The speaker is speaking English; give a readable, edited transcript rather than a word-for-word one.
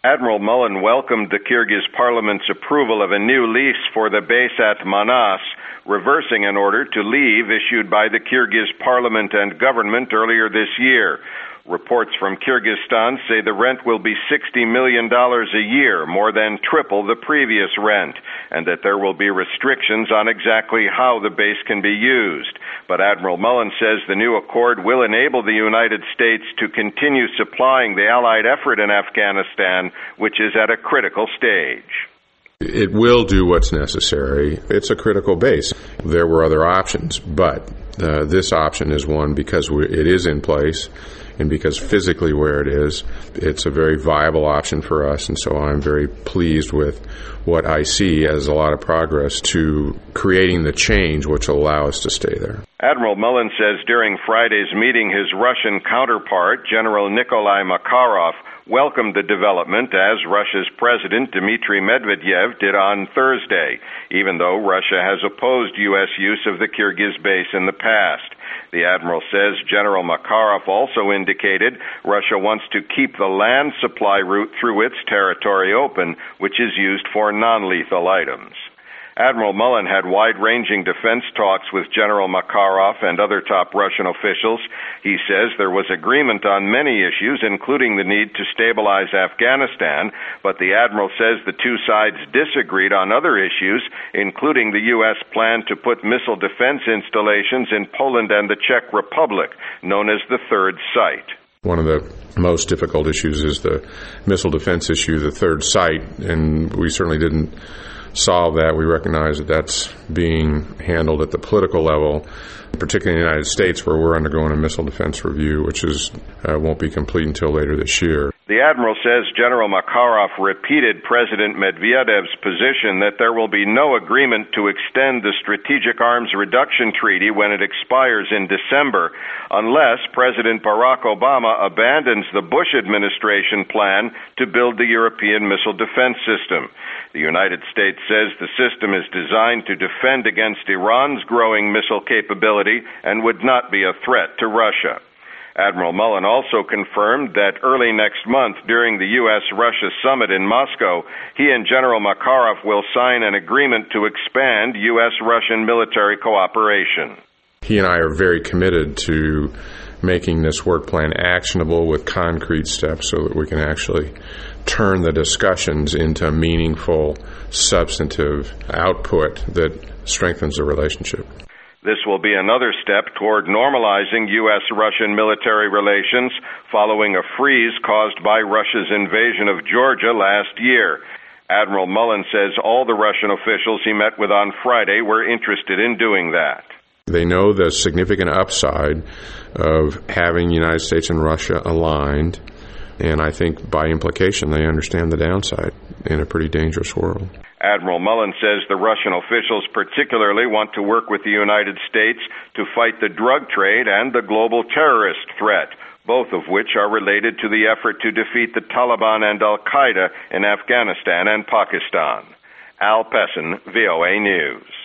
Admiral Mullen welcomed the Kyrgyz parliament's approval of a new lease for the base at Manas, reversing an order to leave issued by the Kyrgyz parliament and government earlier this year. Reports from Kyrgyzstan say the rent will be $60 million a year, more than triple the previous rent, and that there will be restrictions on exactly how the base can be used. But Admiral Mullen says the new accord will enable the United States to continue supplying the Allied effort in Afghanistan, which is at a critical stage. It will do what's necessary. It's a critical base. There were other options, but this option is one because it is in place and because physically where it is, it's a very viable option for us. And so I'm very pleased with what I see as a lot of progress to creating the change which will allow us to stay there. Admiral Mullen says during Friday's meeting, his Russian counterpart, General Nikolai Makarov, welcomed the development, as Russia's President Dmitry Medvedev did on Thursday, even though Russia has opposed U.S. use of the Kyrgyz base in the past. The admiral says General Makarov also indicated Russia wants to keep the land supply route through its territory open, which is used for non-lethal items. Admiral Mullen had wide-ranging defense talks with General Makarov and other top Russian officials. He says there was agreement on many issues, including the need to stabilize Afghanistan, but the admiral says the two sides disagreed on other issues, including the U.S. plan to put missile defense installations in Poland and the Czech Republic, known as the Third Site. One of the most difficult issues is the missile defense issue, the Third Site, and we certainly didn't solve that. We recognize that that's being handled at the political level, particularly in the United States, where we're undergoing a missile defense review, which won't be complete until later this year. The admiral says General Makarov repeated President Medvedev's position that there will be no agreement to extend the Strategic Arms Reduction Treaty when it expires in December, unless President Barack Obama abandons the Bush administration plan to build the European missile defense system. The United States says the system is designed to defend against Iran's growing missile capability and would not be a threat to Russia. Admiral Mullen also confirmed that early next month, during the U.S.-Russia summit in Moscow, he and General Makarov will sign an agreement to expand U.S.-Russian military cooperation. He and I are very committed to making this work plan actionable with concrete steps so that we can actually turn the discussions into meaningful, substantive output that strengthens the relationship. This will be another step toward normalizing U.S.-Russian military relations following a freeze caused by Russia's invasion of Georgia last year. Admiral Mullen says all the Russian officials he met with on Friday were interested in doing that. They know the significant upside of having the United States and Russia aligned, and I think by implication they understand the downside in a pretty dangerous world. Admiral Mullen says the Russian officials particularly want to work with the United States to fight the drug trade and the global terrorist threat, both of which are related to the effort to defeat the Taliban and Al-Qaeda in Afghanistan and Pakistan. Al Pessin, VOA News.